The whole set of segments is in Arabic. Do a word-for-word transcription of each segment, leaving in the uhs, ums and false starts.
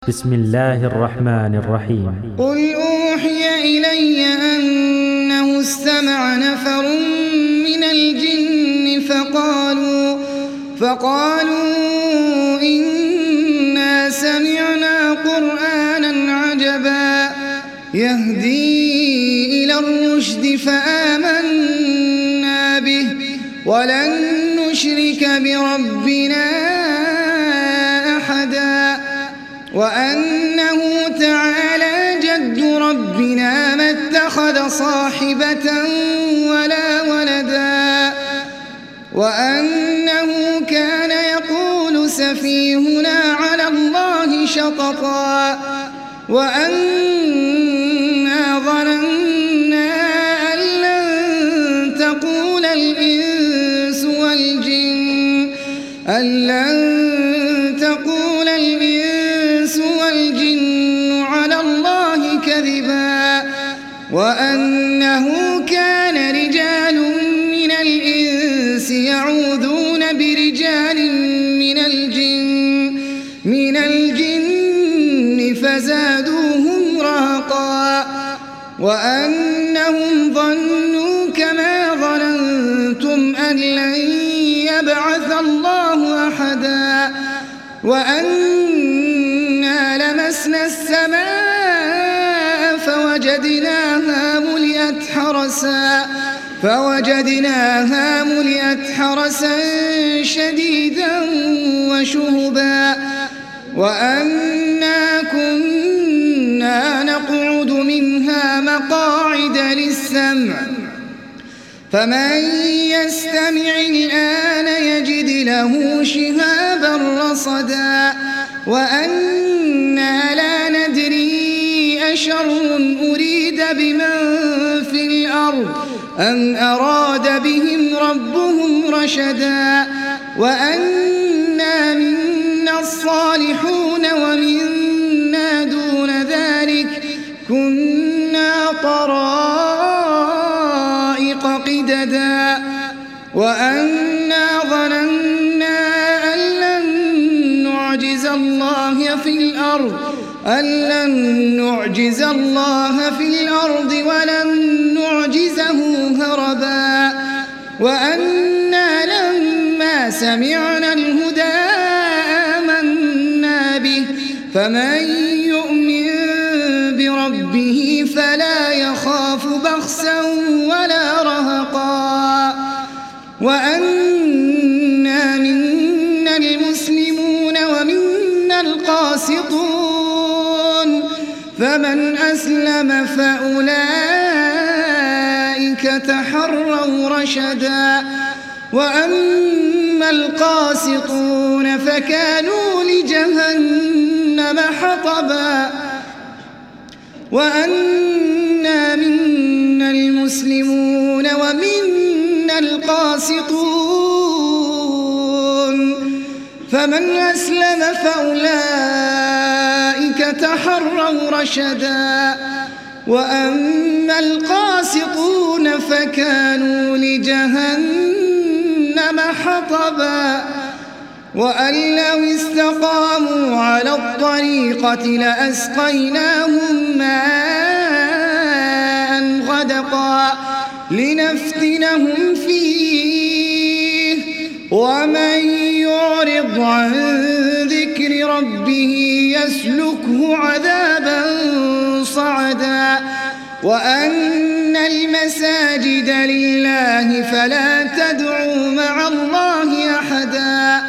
بسم الله الرحمن الرحيم. قل أوحي إلي أنه استمع نفر من الجن فقالوا فقالوا إنا سمعنا قرآنا عجبا يهدي إلى الرشد فآمنا به ولن نشرك بربنا أحدا وأنه تعالى جد ربنا ما اتخذ صاحبة ولا ولدا وأنه كان يقول سفيهنا على الله شططا وأنا ظننا أن لن تقول الإنس والجن أن لن تقول الإنس والجن على الله كذبا وأنه كان رجال من الإنس يعوذون برجال من الجن من الجن فزادوهم رهقا وأنهم ظنوا كما ظننتم أن لن يبعث الله أحدا وأنا لمسنا السماء فوجدناها ملئت حرسا فوجدناها ملئت حرسا شديدا وشهبا وأنا كنا نقعد منها مقاعد للسمع فمن يستمع الآن يجد له شهابا رصدا وأنا لا ندري أشر أريد بمن في الأرض أم أراد بهم ربهم رشدا وأنا منا الصالحون ومنا دون ذلك كنا طرائق قددا وأنا ظننا أن لن نعجز الله في الأرض أن لن نعجز الله في الأرض ولن نعجزه هربا وأنا لما سمعنا الهدى آمنا به فمن يؤمن بربه فلا يخاف بخسا ولا رهقا وأنا منا المسلمون ومنا القاسطون فمن أسلم فأولئك تحروا رشدا وأما القاسطون فكانوا لجهنم حطبا وأنا منا المسلمون ومنا القاسطون فمن أسلم فأولئك تحروا رشدا وأما القاسطون فكانوا لجهنم حطبا وأن لو استقاموا على الطريقة لأسقيناهم ماء غدقا لنفتنهم فيه ومن يعرض عن ذكر ربه يسلكه عذابا صعدا وأن المساجد لله فلا تدعوا مع الله أحدا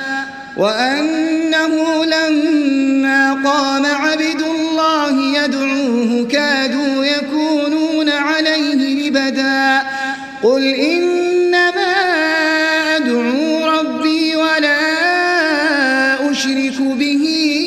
وأنه لما قام عبد الله يدعوه كادوا يكونون عليه لبدا قل إنما أدعو ربي ولا أشرك به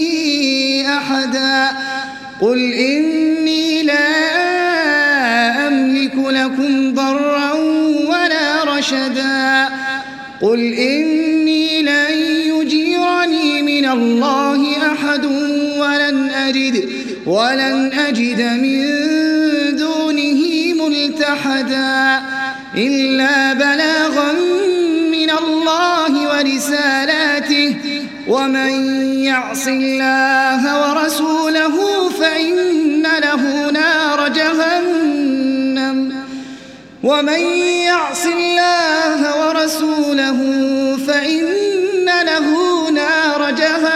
أحدا قل إني لا أملك لكم ضرا ولا رشدا قل إني لن يجيرني من الله أحد ولن أجد ولن أجد من دونه ملتحدا إلا بلاغا من الله ورسالاته ومن يعص الله ورسوله فإن له نار جهنم ومن يعص الله ورسوله فإن له نار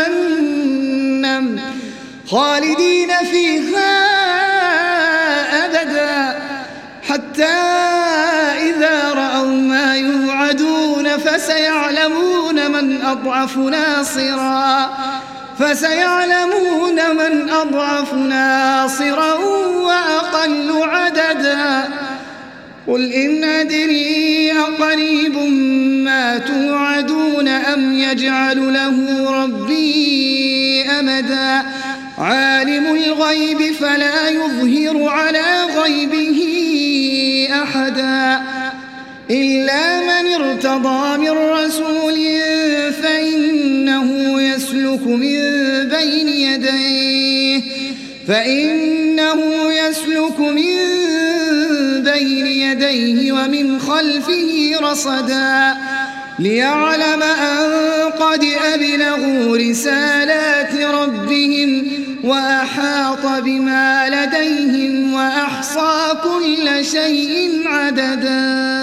جهنم خالدين فيها أبدا حتى إذا رأوا ما يوعدون فسيعلمون من أضعف ناصرا فسيعلمون من أضعف ناصرا وأقل عددا قل إن أدري أقريب ما توعدون أم يجعل له ربي أمدا عالم الغيب فلا يظهر على غيبه أحدا إلا من ارتضى من رسول فإنه يسلك من بين يديه فإنه يسلك من بين يديه ومن خلفه رصدا ليعلم أن قد أبلغوا رسالات ربهم وأحاط بما لديهم وأحصى كل شيء عددا.